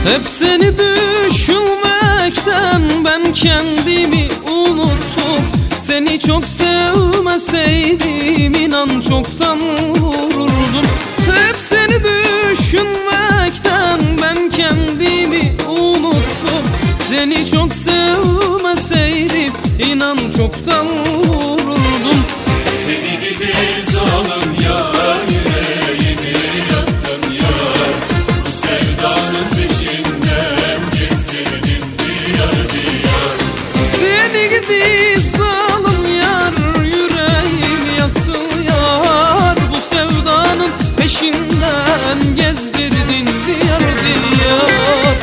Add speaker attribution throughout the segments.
Speaker 1: Hep seni düşünmekten ben kendimi unuttum. Seni çok sevmeseydim inan çoktan vururdum. Hep seni düşünmekten ben kendimi unuttum. Seni çok sevmeseydim inan çoktan vururdum.
Speaker 2: Seni gidi zalim yar, yüreğimi yaktın yar. Bu sevdanın peşinden gezdirdin diyar diyar.
Speaker 1: Seni gidi zalim yar, yüreğimi yaktı yar. Bu sevdanın peşinden gezdirdin diyar diyar.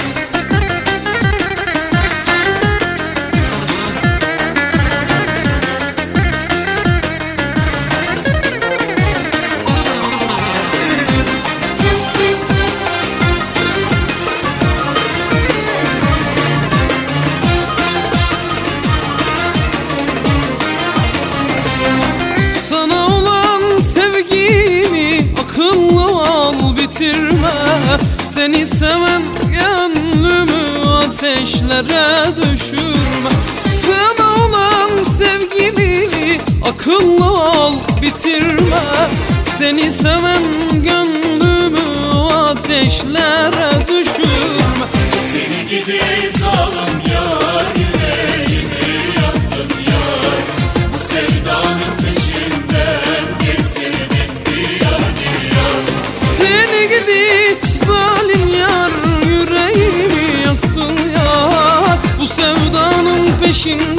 Speaker 1: Akıllı ol bitirme, seni seven gönlümü ateşlere düşürme. Sana olan sevgimi akıllı ol bitirme, seni seven gönlümü ateşlere düşürme.
Speaker 2: Seni gidi zalim yar, yüreğimi yaktın yar. Bu sevdanın peşinden gezdirdin diyar diyar.
Speaker 1: Seni gidi zalim yar, yüreğimi yaktın yar. Bu sevdanın peşinden